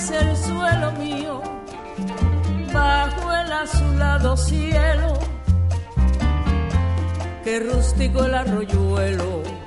es el suelo mío, bajo el azulado cielo, qué rústico el arroyuelo.